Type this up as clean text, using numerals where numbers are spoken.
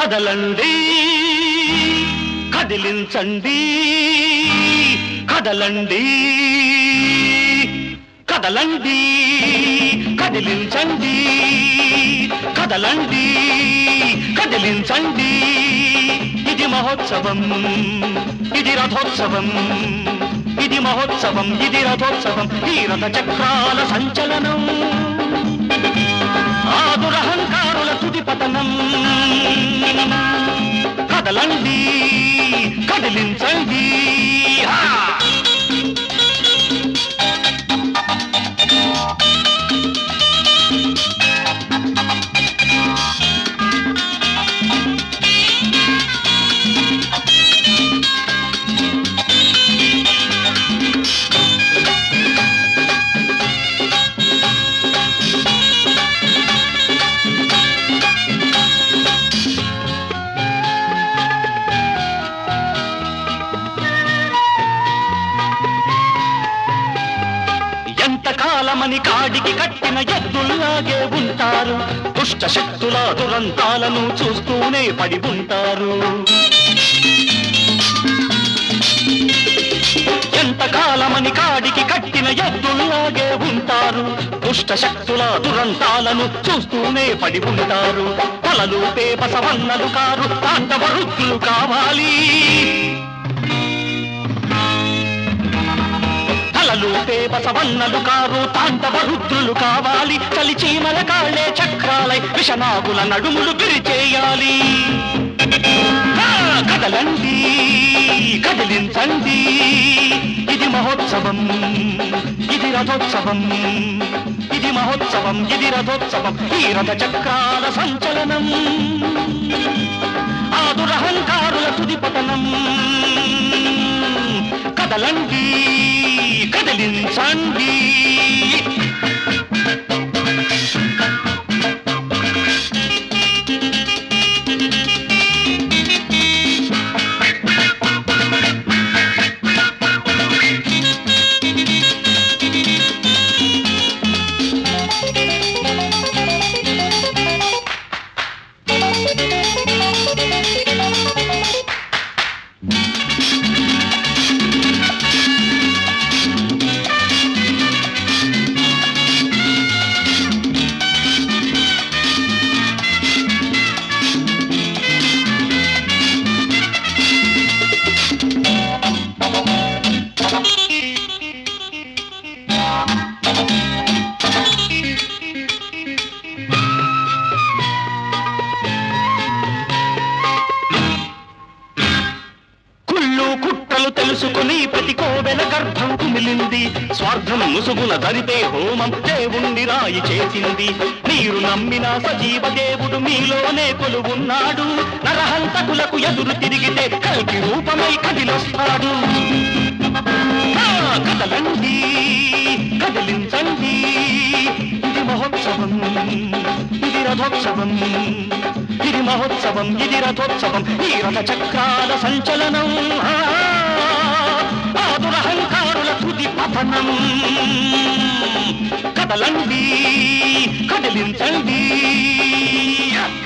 కదలండి కదిలించండి కదలండి కదలండి కదిలించండి కదలండి కదిలించండి ఇది మహోత్సవం ఇది రథోత్సవం ఇది మహోత్సవం ఇది రథోత్సవం ఈ రథ చక్రాల సంచలనం ఆదురహంకారుల తుది పతనం కదలండి కదిలించండి ఎంతకాలమని కాడికి కట్టిన ఎద్దుల్లాగే ఉంటారు దుష్ట శక్తుల దురంతాలను చూస్తూనే పడి ఉంటారు ఎంతకాలమని కాడికి కట్టిన ఎద్దుల్లాగే ఉంటారు దుష్ట శక్తుల దురంతాలను చూస్తూనే పడి ఉంటారు తలలు బసవన్నలు కారు తాండవరుద్దులు కావాలి బసవన్నలు కారు తాండవరుద్రులు కావాలి చలిచీమల కాళ్లే చక్రాలై విషనాగుల నడుములు విరిచేయాలి కదలండి కదిలించండి ఇది మహోత్సవం ఇది రథోత్సవం ఇది మహోత్సవం ఇది రథోత్సవం ఈ రథ చక్రాల సంచలనం ఆదురహంకారుల తుది పతనం కదలండి కదిలించండి తెలుసుకుని ప్రతి కోవెల గర్భం కుమిలింది స్వార్థం ముసుగుల దరిపే హోమం దేవుణ్ణి రాయి చేసింది మీరు నమ్మిన సజీవ దేవుడు మీలోనే కొలువున్నాడు నరహంతకులకు ఎదురు తిరిగితే కల్కి రూపమై కదిలొస్తాడు కదలండి కదిలించండి ఇది మహోత్సవం ఇది రథోత్సవం ఇది మహోత్సవం ఇది రథోత్సవం ఈ రథ చక్రాల సంచలనం ఆదురహంకారుల తుది పతనం కదలండి కదిలించండి